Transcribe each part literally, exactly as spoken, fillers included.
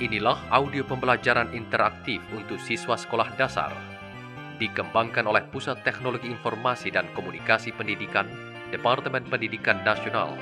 Inilah audio pembelajaran interaktif untuk siswa sekolah dasar. Dikembangkan oleh Pusat Teknologi Informasi dan Komunikasi Pendidikan, Departemen Pendidikan Nasional.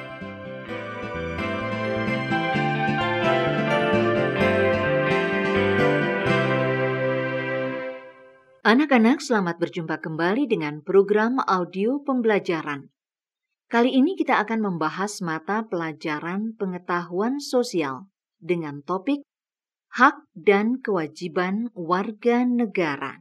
Anak-anak, selamat berjumpa kembali dengan program audio pembelajaran. Kali ini kita akan membahas mata pelajaran pengetahuan sosial dengan topik hak dan kewajiban warga negara.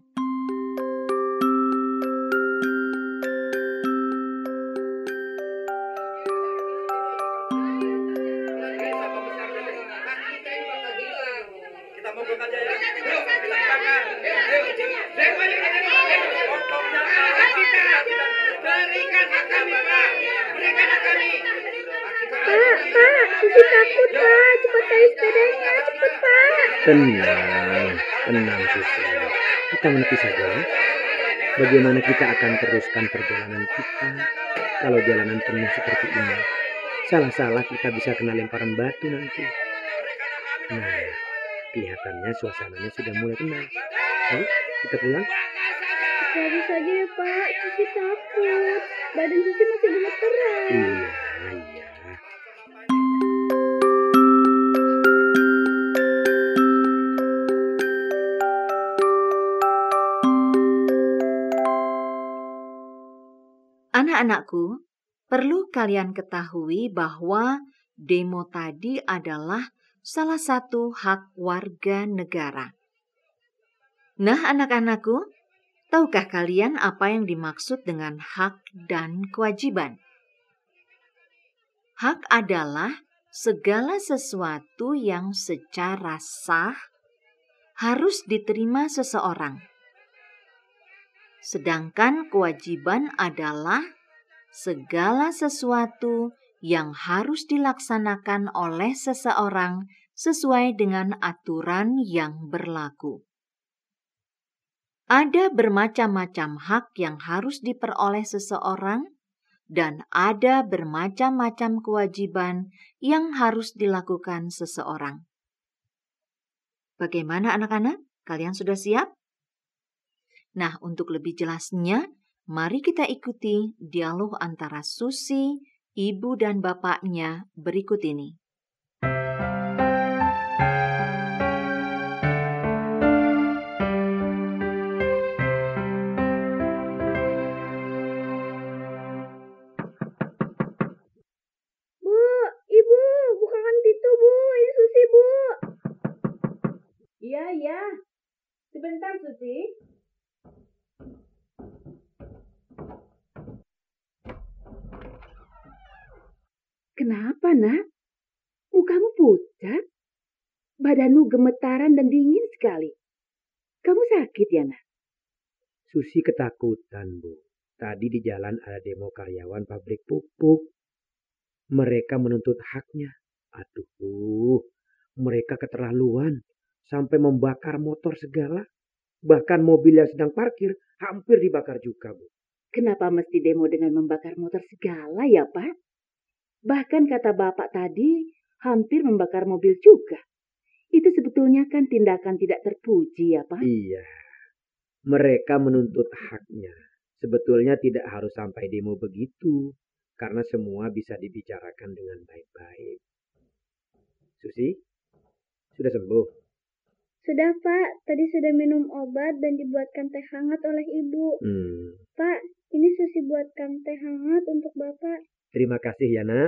Kita mogok aja ya. Yuk, kita bakar. Berikan hak kami, Pak. Berikan hak kami. Pak, Pak, Susi takut, Pak. Cepat tarik sepedanya, cepat, Pak. Tenang, tenang Susi. Kita mengerti saja. Bagaimana kita akan teruskan perjalanan kita kalau jalanan penuh seperti ini? Salah-salah kita bisa kena lemparan batu nanti. Nah, kelihatannya suasananya sudah mulai tenang. Ayo, kita pulang. Baru saja ya, Pak. Susi takut. Badan Susi masih gemeteran. Iya, iya. Anak-anakku, perlu kalian ketahui bahwa demo tadi adalah salah satu hak warga negara. Nah, anak-anakku, tahukah kalian apa yang dimaksud dengan hak dan kewajiban? Hak adalah segala sesuatu yang secara sah harus diterima seseorang. Sedangkan kewajiban adalah segala sesuatu yang harus dilaksanakan oleh seseorang sesuai dengan aturan yang berlaku. Ada bermacam-macam hak yang harus diperoleh seseorang, dan ada bermacam-macam kewajiban yang harus dilakukan seseorang. Bagaimana anak-anak? Kalian sudah siap? Nah, untuk lebih jelasnya, mari kita ikuti dialog antara Susi, ibu dan bapaknya berikut ini. Bu, Ibu, bukakan pintu, Bu. Ini Susi, Bu. Iya, iya. Sebentar, Susi. Kenapa, Nak? Mukamu pucat? Badanmu gemetaran dan dingin sekali. Kamu sakit ya, Nak? Susi ketakutan, Bu. Tadi di jalan ada demo karyawan pabrik pupuk. Mereka menuntut haknya. Aduh, mereka keterlaluan. Sampai membakar motor segala. Bahkan mobil yang sedang parkir hampir dibakar juga, Bu. Kenapa mesti demo dengan membakar motor segala ya, Pak? Bahkan kata Bapak tadi hampir membakar mobil juga. Itu sebetulnya kan tindakan tidak terpuji ya, Pak? Iya, mereka menuntut haknya. Sebetulnya tidak harus sampai demo begitu. Karena semua bisa dibicarakan dengan baik-baik. Susi, sudah sembuh? Sudah, Pak. Tadi sudah minum obat dan dibuatkan teh hangat oleh Ibu. Hmm, Pak, ini Susi buatkan teh hangat untuk Bapak. terima kasih ya, Nak.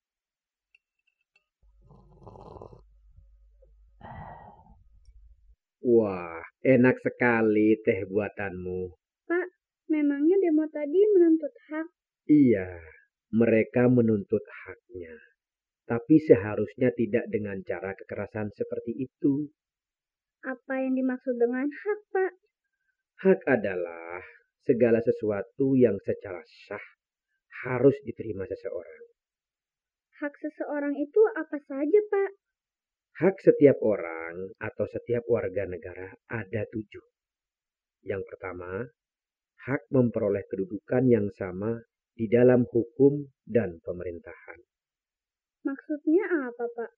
Wah, enak sekali teh buatanmu. Pak, memangnya demo tadi menuntut hak? Iya, mereka menuntut haknya. Tapi seharusnya tidak dengan cara kekerasan seperti itu. Apa yang dimaksud dengan hak, Pak? Hak adalah segala sesuatu yang secara sah harus diterima seseorang. Hak seseorang itu apa saja, Pak? Hak setiap orang atau setiap warga negara ada tujuh. Yang pertama, hak memperoleh kedudukan yang sama di dalam hukum dan pemerintahan. Maksudnya apa, Pak?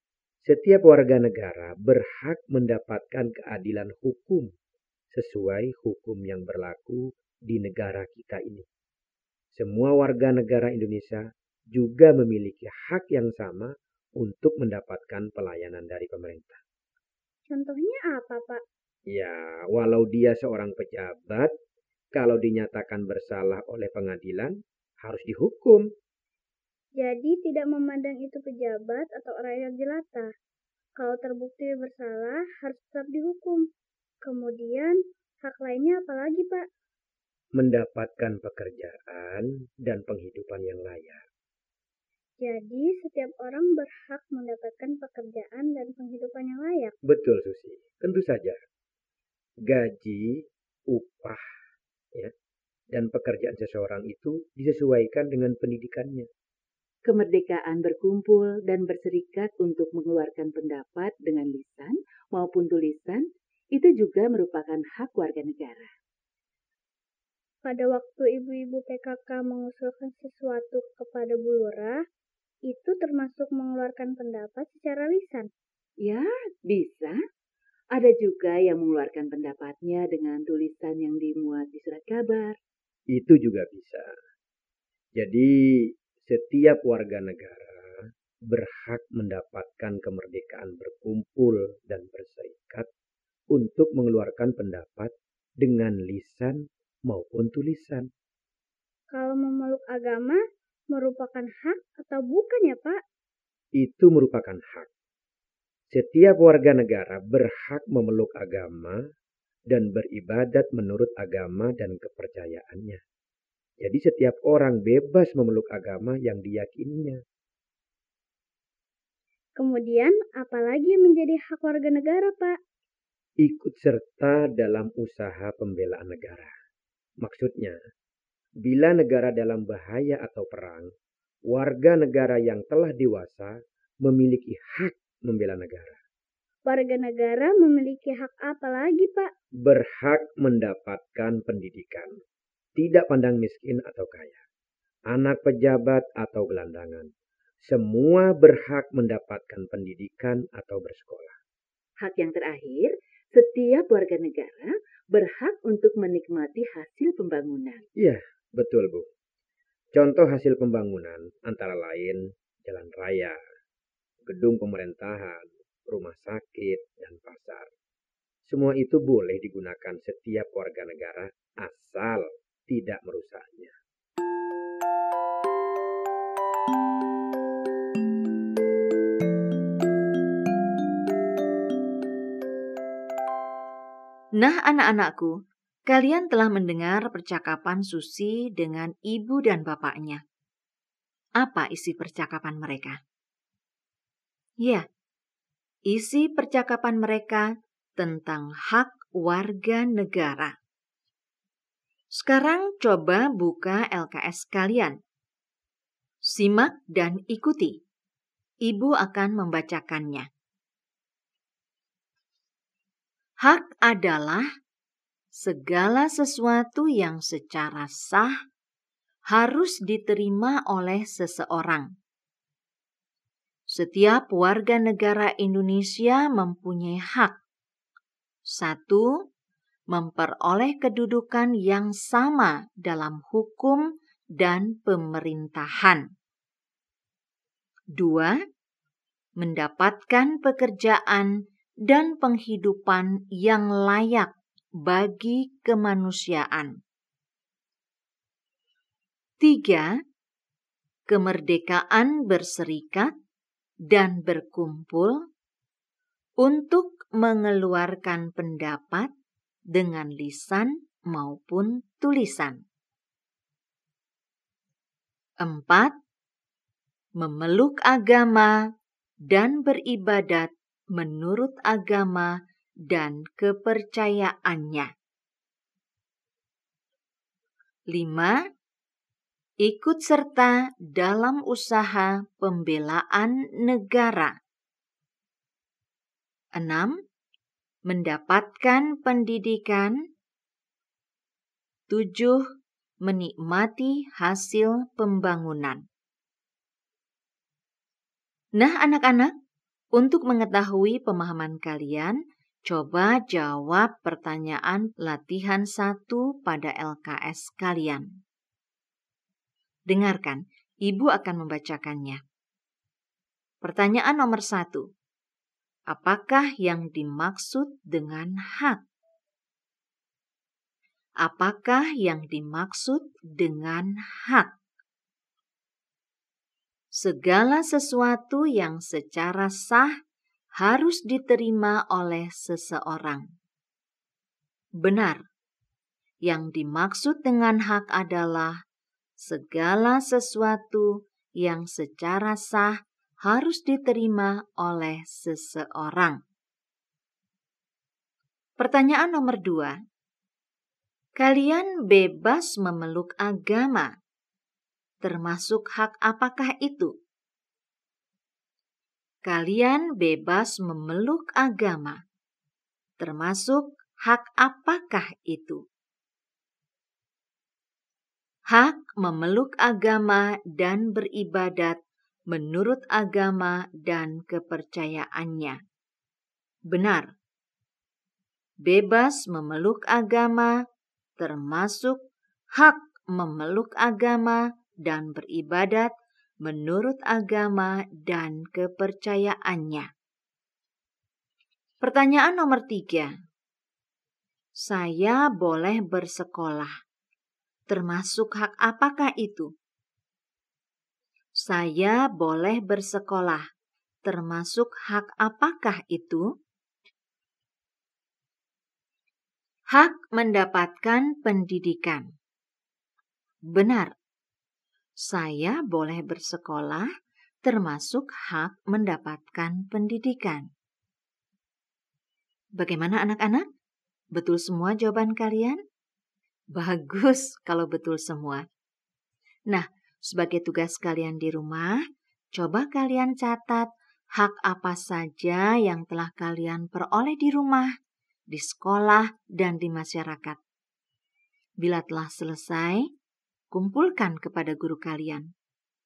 Setiap warga negara berhak mendapatkan keadilan hukum sesuai hukum yang berlaku di negara kita ini. Semua warga negara Indonesia juga memiliki hak yang sama untuk mendapatkan pelayanan dari pemerintah. Contohnya apa, Pak? Ya, walau dia seorang pejabat, kalau dinyatakan bersalah oleh pengadilan, harus dihukum. Jadi tidak memandang itu pejabat atau rakyat jelata. Kalau terbukti bersalah, harus tetap dihukum. Kemudian, hak lainnya apa lagi, Pak? Mendapatkan pekerjaan dan penghidupan yang layak. Jadi, setiap orang berhak mendapatkan pekerjaan dan penghidupan yang layak. Betul, Susi. Tentu saja. Gaji, upah, ya, dan pekerjaan seseorang itu disesuaikan dengan pendidikannya. Kemerdekaan berkumpul dan berserikat untuk mengeluarkan pendapat dengan lisan maupun tulisan itu juga merupakan hak warga negara. Pada waktu ibu-ibu P K K mengusulkan sesuatu kepada Bu Lurah, itu termasuk mengeluarkan pendapat secara lisan. Ya, bisa. Ada juga yang mengeluarkan pendapatnya dengan tulisan yang dimuat di surat kabar. Itu juga bisa. Jadi, setiap warga negara berhak mendapatkan kemerdekaan berkumpul dan berserikat untuk mengeluarkan pendapat dengan lisan maupun tulisan. Kalau memeluk agama, merupakan hak atau bukan ya, Pak? Itu merupakan hak. Setiap warga negara berhak memeluk agama dan beribadat menurut agama dan kepercayaannya. Jadi setiap orang bebas memeluk agama yang diyakininya. Kemudian, apalagi menjadi hak warga negara, Pak? Ikut serta dalam usaha pembelaan negara. Maksudnya, bila negara dalam bahaya atau perang, warga negara yang telah dewasa memiliki hak membela negara. Warga negara memiliki hak apa lagi, Pak? Berhak mendapatkan pendidikan. Tidak pandang miskin atau kaya. Anak pejabat atau gelandangan. Semua berhak mendapatkan pendidikan atau bersekolah. Hak yang terakhir, setiap warga negara berhak untuk menikmati hasil pembangunan. Iya, betul Bu. Contoh hasil pembangunan antara lain jalan raya, gedung pemerintahan, rumah sakit, dan pasar. Semua itu boleh digunakan setiap warga negara asal tidak merusaknya. Nah, anak-anakku, kalian telah mendengar percakapan Susi dengan ibu dan bapaknya. Apa isi percakapan mereka? Ya, isi percakapan mereka tentang hak warga negara. Sekarang coba buka L K S kalian. Simak dan ikuti. Ibu akan membacakannya. Hak adalah segala sesuatu yang secara sah harus diterima oleh seseorang. Setiap warga negara Indonesia mempunyai hak. Satu, memperoleh kedudukan yang sama dalam hukum dan pemerintahan. Dua, mendapatkan pekerjaan dan penghidupan yang layak bagi kemanusiaan. Tiga, kemerdekaan berserikat dan berkumpul untuk mengeluarkan pendapat dengan lisan maupun tulisan. Empat, memeluk agama dan beribadat menurut agama dan kepercayaannya. Lima, ikut serta dalam usaha pembelaan negara. Enam, mendapatkan pendidikan. Tujuh, menikmati hasil pembangunan. Nah, anak-anak, Untuk mengetahui pemahaman kalian, coba jawab pertanyaan latihan satu pada L K S kalian. Dengarkan, Ibu akan membacakannya. Pertanyaan nomor satu. Apakah yang dimaksud dengan hak? Apakah yang dimaksud dengan hak? Segala sesuatu yang secara sah harus diterima oleh seseorang. Benar, yang dimaksud dengan hak adalah segala sesuatu yang secara sah harus diterima oleh seseorang. Pertanyaan nomor dua. Kalian bebas memeluk agama. Termasuk hak apakah itu? Kalian bebas memeluk agama. Termasuk hak apakah itu? Hak memeluk agama dan beribadat menurut agama dan kepercayaannya. Benar. Bebas memeluk agama termasuk hak memeluk agama dan beribadat menurut agama dan kepercayaannya. Pertanyaan nomor tiga. Saya boleh bersekolah. Termasuk hak apakah itu? Saya boleh bersekolah. Termasuk hak apakah itu? Hak mendapatkan pendidikan. Benar. Saya boleh bersekolah, termasuk hak mendapatkan pendidikan. Bagaimana anak-anak? Betul semua jawaban kalian? Bagus kalau betul semua. Nah, sebagai tugas kalian di rumah, coba kalian catat hak apa saja yang telah kalian peroleh di rumah, di sekolah, dan di masyarakat. Bila telah selesai, kumpulkan kepada guru kalian.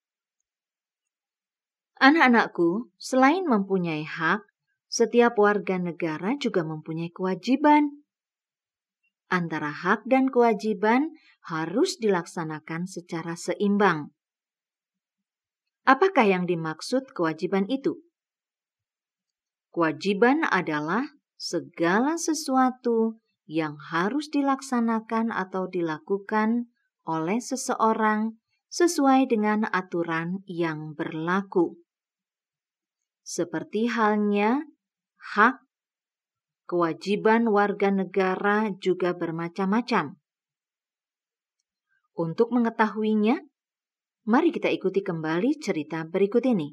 Anak-anakku, selain mempunyai hak, setiap warga negara juga mempunyai kewajiban. Antara hak dan kewajiban harus dilaksanakan secara seimbang. Apakah yang dimaksud kewajiban itu? Kewajiban adalah segala sesuatu yang harus dilaksanakan atau dilakukan oleh seseorang sesuai dengan aturan yang berlaku. Seperti halnya hak, kewajiban warga negara juga bermacam-macam. Untuk mengetahuinya, mari kita ikuti kembali cerita berikut ini.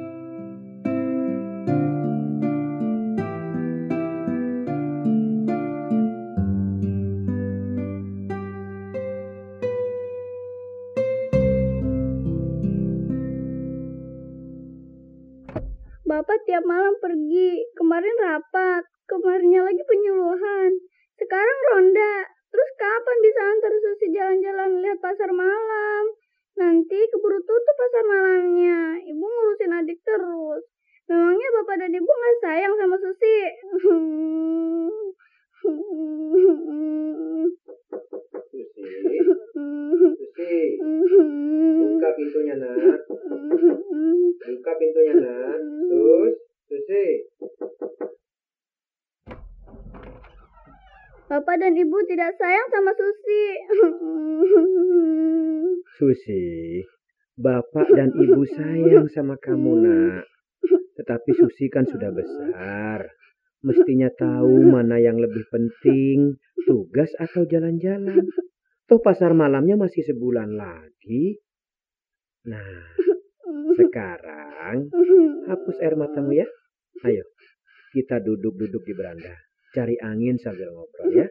Bapak tiap malam pergi, kemarin rapat, kemarinnya lagi penyuluhan, sekarang ronda. Terus kapan bisa antar Susi jalan-jalan lihat pasar malam? Nanti keburu tutup pasar malamnya, ibu ngurusin adik terus. Memangnya bapak dan ibu gak sayang sama Susi? Susi, buka pintunya nak. Buka pintunya nak. Sus, Susi. Bapak dan ibu tidak sayang sama Susi. Susi, bapak dan ibu sayang sama kamu nak. Tetapi Susi kan sudah besar. Mestinya tahu mana yang lebih penting, tugas atau jalan-jalan. Toh pasar malamnya masih sebulan lagi. Nah, sekarang hapus air matamu ya. Ayo, kita duduk-duduk di beranda. Cari angin sambil ngobrol ya.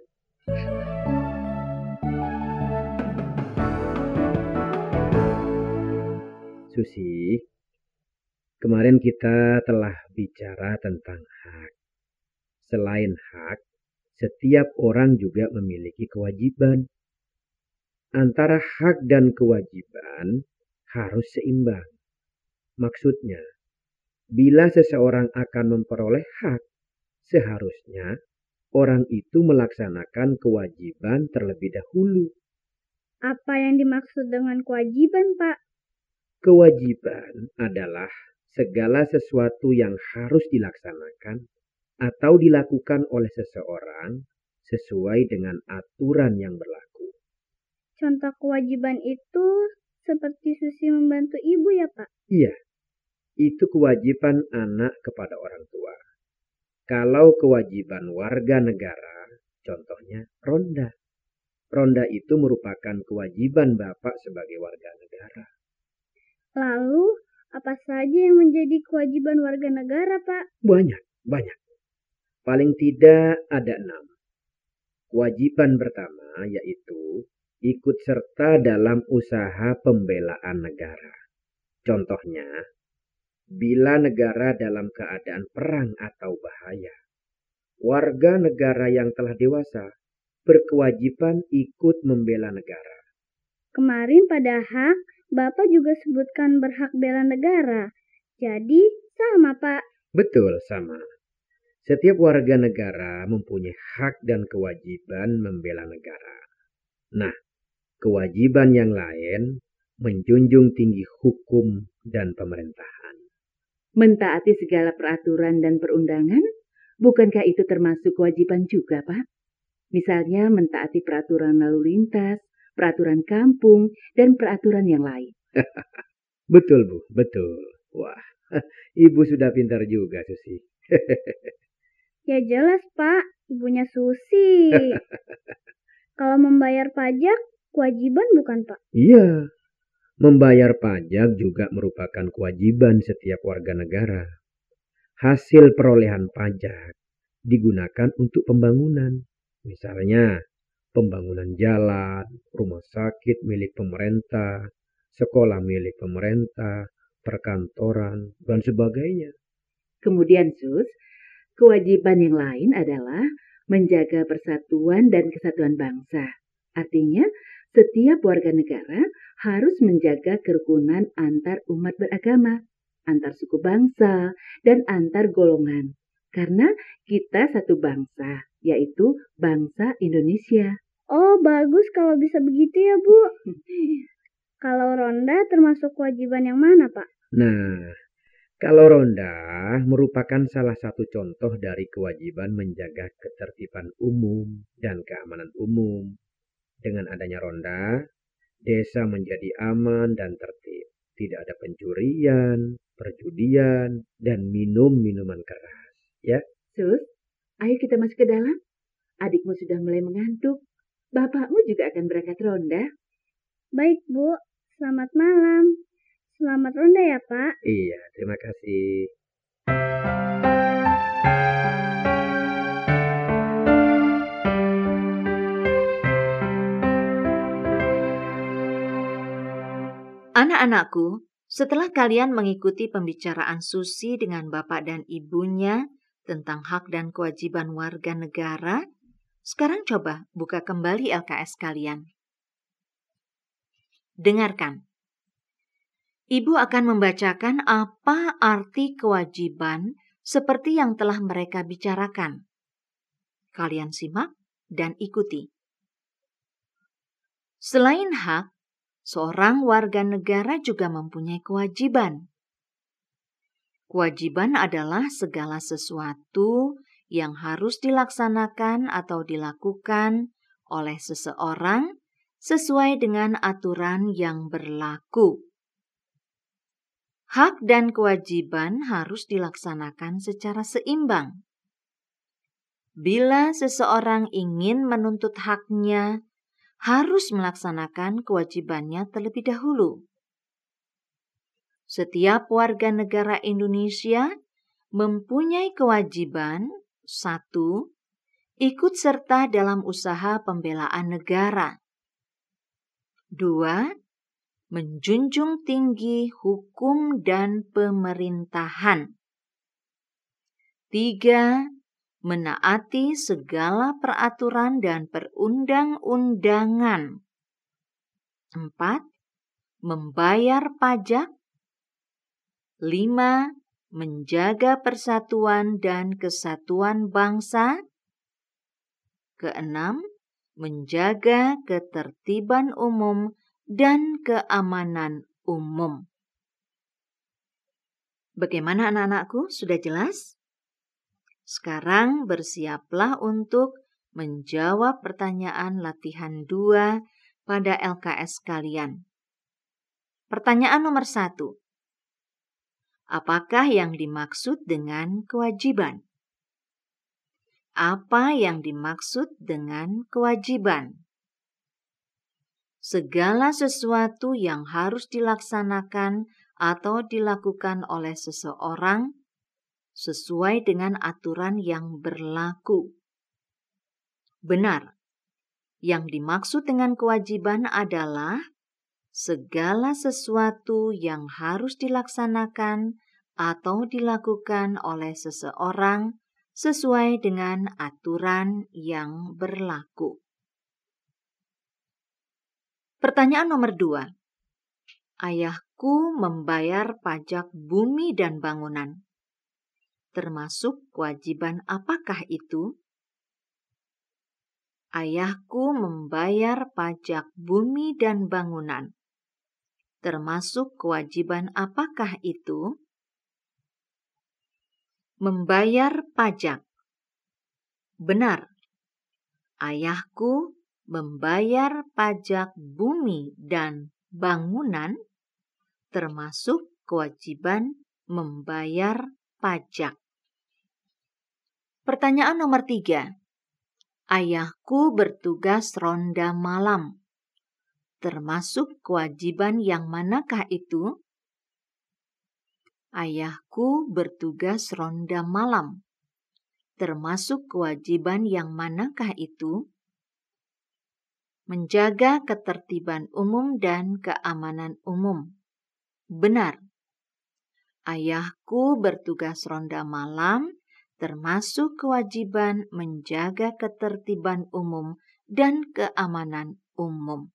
Susi, kemarin kita telah bicara tentang hak. Selain hak, setiap orang juga memiliki kewajiban. Antara hak dan kewajiban harus seimbang. Maksudnya, Bila seseorang akan memperoleh hak, seharusnya orang itu melaksanakan kewajiban terlebih dahulu. Apa yang dimaksud dengan kewajiban, Pak? Kewajiban adalah segala sesuatu yang harus dilaksanakan atau dilakukan oleh seseorang sesuai dengan aturan yang berlaku. Contoh kewajiban itu seperti Susi membantu ibu ya, Pak? Iya, itu kewajiban anak kepada orang tua. Kalau kewajiban warga negara, contohnya ronda. Ronda itu merupakan kewajiban Bapak sebagai warga negara. Lalu, apa saja yang menjadi kewajiban warga negara, Pak? Banyak, banyak. Paling tidak ada enam. Kewajiban pertama yaitu ikut serta dalam usaha pembelaan negara. Contohnya, bila negara dalam keadaan perang atau bahaya, warga negara yang telah dewasa berkewajiban ikut membela negara. Kemarin pada hak, Bapak juga sebutkan berhak bela negara. Jadi, sama, Pak. Betul, sama. Setiap warga negara mempunyai hak dan kewajiban membela negara. Nah, kewajiban yang lain menjunjung tinggi hukum dan pemerintahan. Mentaati segala peraturan dan perundangan, bukankah itu termasuk kewajiban juga, Pak? Misalnya mentaati peraturan lalu lintas, peraturan kampung, dan peraturan yang lain. Betul, Bu, betul. Wah, Ibu sudah pintar juga, Susi. Ya jelas, Pak. Ibunya Susi. Kalau membayar pajak, kewajiban bukan, Pak? Iya, membayar pajak juga merupakan kewajiban setiap warga negara. Hasil perolehan pajak digunakan untuk pembangunan. Misalnya, pembangunan jalan, rumah sakit milik pemerintah, sekolah milik pemerintah, perkantoran, dan sebagainya. Kemudian, Sus, kewajiban yang lain adalah menjaga persatuan dan kesatuan bangsa. Artinya, setiap warga negara harus menjaga kerukunan antar umat beragama, antar suku bangsa, dan antar golongan. Karena kita satu bangsa, yaitu bangsa Indonesia. Oh, bagus kalau bisa begitu ya, Bu. Kalau ronda termasuk kewajiban yang mana, Pak? Nah, kalau ronda merupakan salah satu contoh dari kewajiban menjaga ketertiban umum dan keamanan umum. Dengan adanya ronda, desa menjadi aman dan tertib. Tidak ada pencurian, perjudian, dan minum minuman keras. Ya, Sus, ayo kita masuk ke dalam. Adikmu sudah mulai mengantuk. Bapakmu juga akan berangkat ronda. Baik, Bu. Selamat malam. Selamat ronda ya, Pak. Iya, terima kasih. Anak-anakku, setelah kalian mengikuti pembicaraan Susi dengan bapak dan ibunya tentang hak dan kewajiban warga negara, sekarang coba buka kembali L K S kalian. Dengarkan. Ibu akan membacakan apa arti kewajiban seperti yang telah mereka bicarakan. Kalian simak dan ikuti. Selain hak, seorang warga negara juga mempunyai kewajiban. Kewajiban adalah segala sesuatu yang harus dilaksanakan atau dilakukan oleh seseorang sesuai dengan aturan yang berlaku. Hak dan kewajiban harus dilaksanakan secara seimbang. Bila seseorang ingin menuntut haknya, harus melaksanakan kewajibannya terlebih dahulu. Setiap warga negara Indonesia mempunyai kewajiban, satu, ikut serta dalam usaha pembelaan negara. Dua, menjunjung tinggi hukum dan pemerintahan. Tiga, menaati segala peraturan dan perundang-undangan. Empat, membayar pajak. Lima, menjaga persatuan dan kesatuan bangsa. Keenam, menjaga ketertiban umum dan keamanan umum. Bagaimana anak-anakku? Sudah jelas? Sekarang bersiaplah untuk menjawab pertanyaan latihan dua pada L K S kalian. Pertanyaan nomor satu. Apakah yang dimaksud dengan kewajiban? Apa yang dimaksud dengan kewajiban? Segala sesuatu yang harus dilaksanakan atau dilakukan oleh seseorang sesuai dengan aturan yang berlaku. Benar, yang dimaksud dengan kewajiban adalah segala sesuatu yang harus dilaksanakan atau dilakukan oleh seseorang sesuai dengan aturan yang berlaku. Pertanyaan nomor dua. Ayahku membayar pajak bumi dan bangunan. Termasuk kewajiban apakah itu? Ayahku membayar pajak bumi dan bangunan. Termasuk kewajiban apakah itu? Membayar pajak. Benar. Ayahku membayar pajak bumi dan bangunan, termasuk kewajiban membayar pajak. Pertanyaan nomor tiga. Ayahku bertugas ronda malam. Termasuk kewajiban yang manakah itu? Ayahku bertugas ronda malam. Termasuk kewajiban yang manakah itu? Menjaga ketertiban umum dan keamanan umum. Benar. Ayahku bertugas ronda malam, termasuk kewajiban menjaga ketertiban umum dan keamanan umum.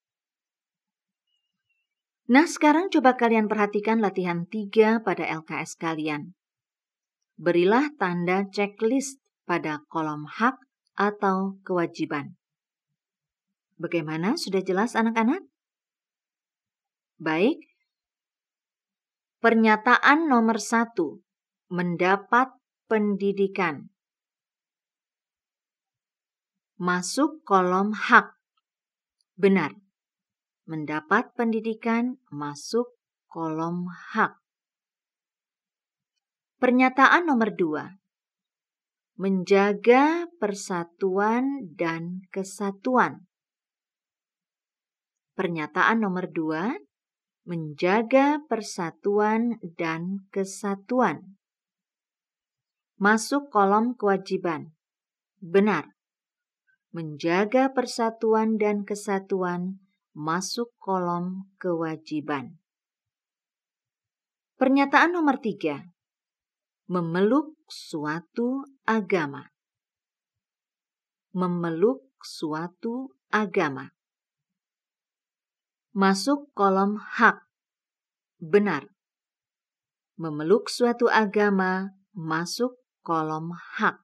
Nah, sekarang coba kalian perhatikan latihan tiga pada L K S kalian. Berilah tanda checklist pada kolom hak atau kewajiban. Bagaimana? Sudah jelas anak-anak? Baik. Pernyataan nomor satu. Mendapat pendidikan. Masuk kolom hak. Benar. Mendapat pendidikan masuk kolom hak. Pernyataan nomor dua. Menjaga persatuan dan kesatuan. Pernyataan nomor dua. Menjaga persatuan dan kesatuan. Masuk kolom kewajiban. Benar. Menjaga persatuan dan kesatuan masuk kolom kewajiban. Pernyataan nomor tiga. Memeluk suatu agama. Memeluk suatu agama. Masuk kolom hak. Benar. Memeluk suatu agama masuk kolom hak.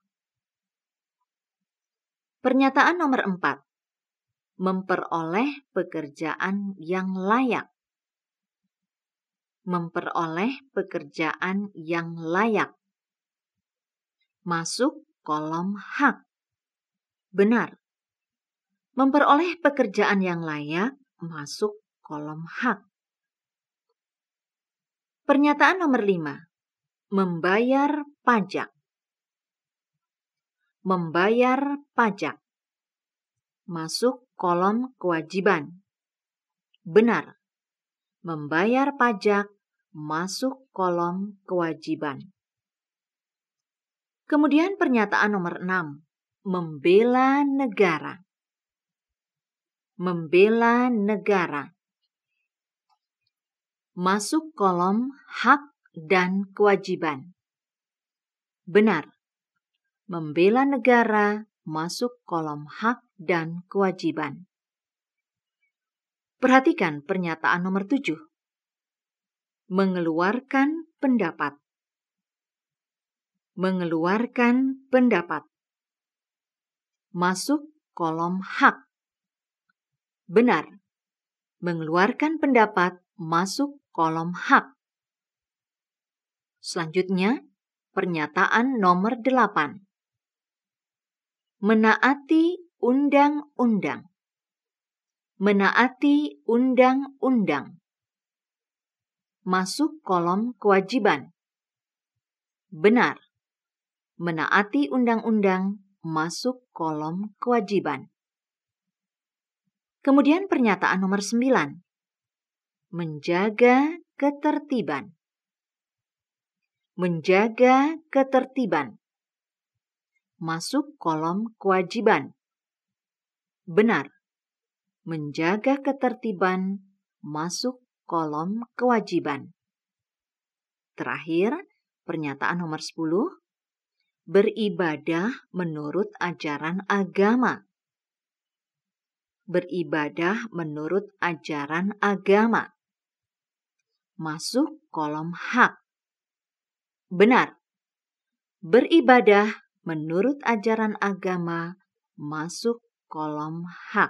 Pernyataan nomor empat. Memperoleh pekerjaan yang layak. Memperoleh pekerjaan yang layak. Masuk kolom hak. Benar. Memperoleh pekerjaan yang layak masuk kolom hak. Pernyataan nomor lima. Membayar pajak. Membayar pajak. Masuk kolom kewajiban. Benar. Membayar pajak masuk kolom kewajiban. Kemudian pernyataan nomor enam. Membela negara. Membela negara. Masuk kolom hak dan kewajiban. Benar. Membela negara masuk kolom hak dan kewajiban. Perhatikan pernyataan nomor tujuh. Mengeluarkan pendapat. mengeluarkan pendapat. Masuk kolom hak. Benar. Mengeluarkan pendapat masuk kolom hak. Selanjutnya, pernyataan nomor delapan. Menaati undang-undang. Menaati undang-undang. Masuk kolom kewajiban. Benar. Menaati undang-undang masuk kolom kewajiban. Kemudian pernyataan nomor sembilan. Menjaga ketertiban. Menjaga ketertiban. Masuk kolom kewajiban. Benar. Menjaga ketertiban masuk kolom kewajiban. Terakhir, pernyataan nomor sepuluh. Beribadah menurut ajaran agama. Beribadah menurut ajaran agama. Masuk kolom hak. Benar. Beribadah menurut ajaran agama masuk kolom hak.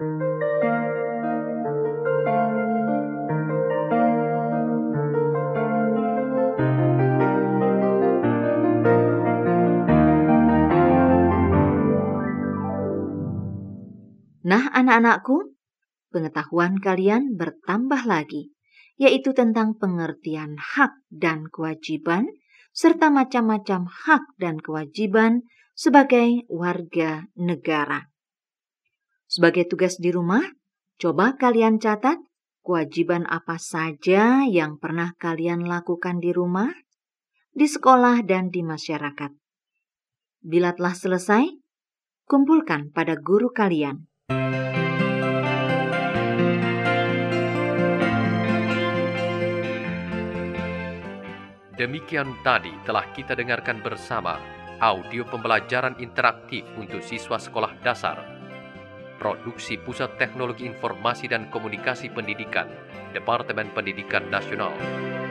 Nah, anak-anakku, pengetahuan kalian bertambah lagi, yaitu tentang pengertian hak dan kewajiban, serta macam-macam hak dan kewajiban sebagai warga negara. Sebagai tugas di rumah, coba kalian catat kewajiban apa saja yang pernah kalian lakukan di rumah, di sekolah, dan di masyarakat. Bila telah selesai, kumpulkan pada guru kalian. Demikian tadi telah kita dengarkan bersama audio pembelajaran interaktif untuk siswa sekolah dasar. Produksi Pusat Teknologi Informasi dan Komunikasi Pendidikan, Departemen Pendidikan Nasional.